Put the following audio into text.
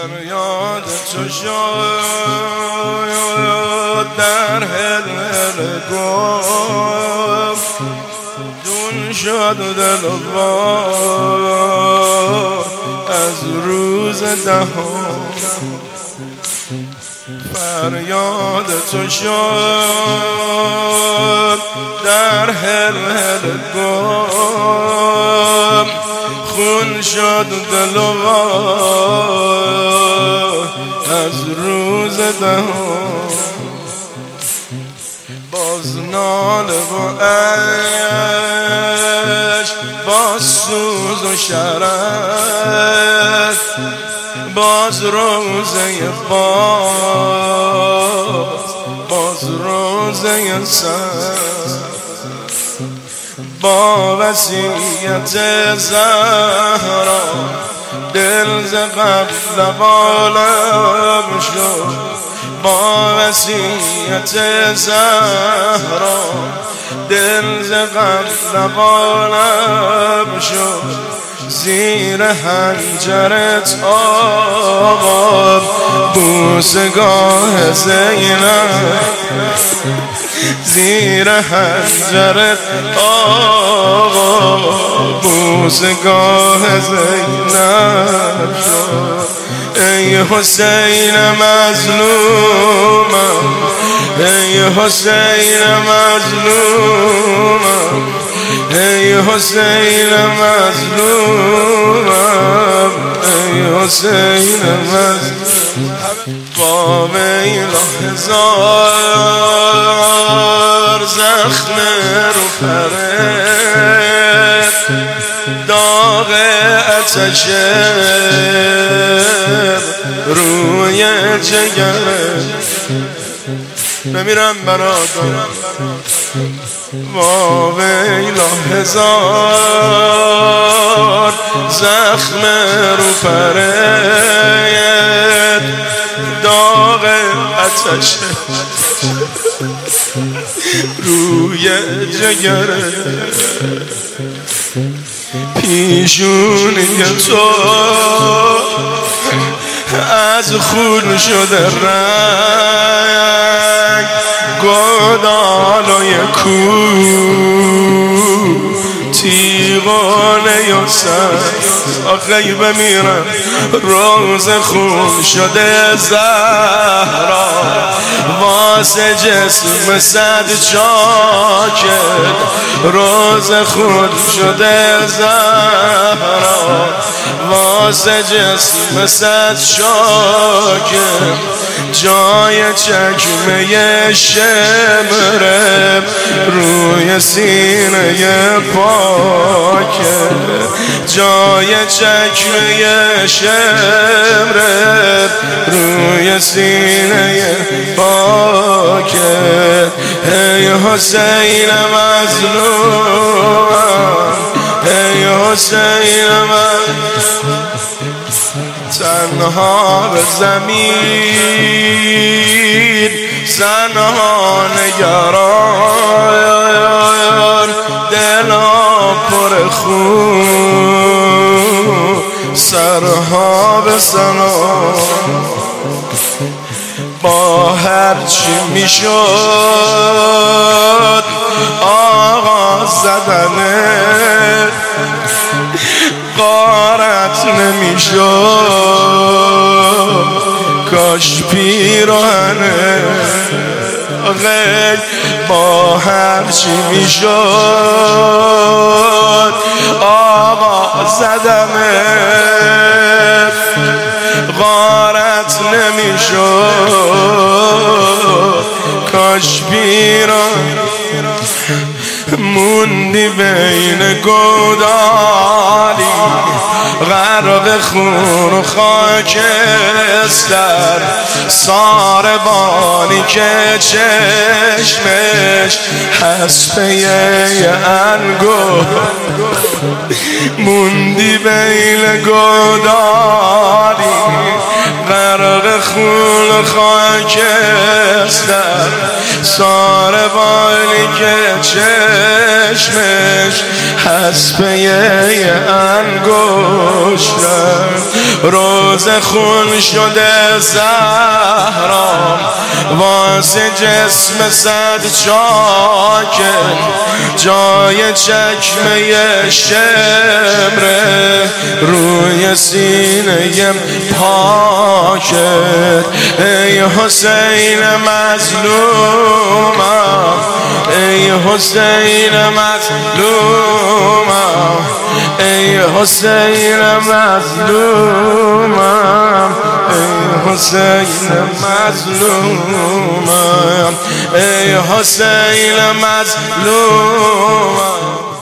فریاد تو شد در هل گم دون شد دل از روز دهم فریاد تو شد در هل گم خون شد دل از روز دهم باز ناله و عشق باز سوز و شرف باز روزه باز روزه سر با وصیت زهرا دل ز قبل قالب شد با وصیت زهرا دل ز قبل قالب شد زیر حنجرت آقا بوسگاه زینب زیر حنجرت آقا بوسگاه زینب شد ای حسین مظلومم ای حسین مظلومم ای حسین مظلومم ای حسین مظلومم با میل هزار زخم رو پرت داغ آتش روی جگرت بمیرم برادر با ویلا هزار زخم رو پرت داغ آتش روی جگرت پیشونی تو از خون شده رنگ گدالای کو تیغانه یا سر آخی بمیرم روز خون شده زهرا واسه جسم صد چاکت روز خون شده زهرا واسه جسم صد چاکت جای چکمه شمره روی سینه پاکه جای چکمه شمره روی سینه پاکه ای حسین مظلوم ای حسین مظلوم تنها به زمین زنها نگران دلا پر خون سرها به سنا با هرچی میشد آغاز زدنه غارت نمیشد کاش پیراهنه غیر با هرچی میشد آقا زدمه غارت نمیشد کاش پیراهنه موندی بین گودالی غرق خون و خاکستر ساربانی که چشمش حسبه انگور موندی بین گودالی غرق خون و خاکستر ساربانی که چشمش حسبه انگشتم روز خون شده زهرام واسه جسم صد چاکه جای چکمه شمره روی سینه پاکت ای حسین مظلومم ای حسین مظلومم ای حسین مظلومم ای حسین مظلومم ای حسین مظلومم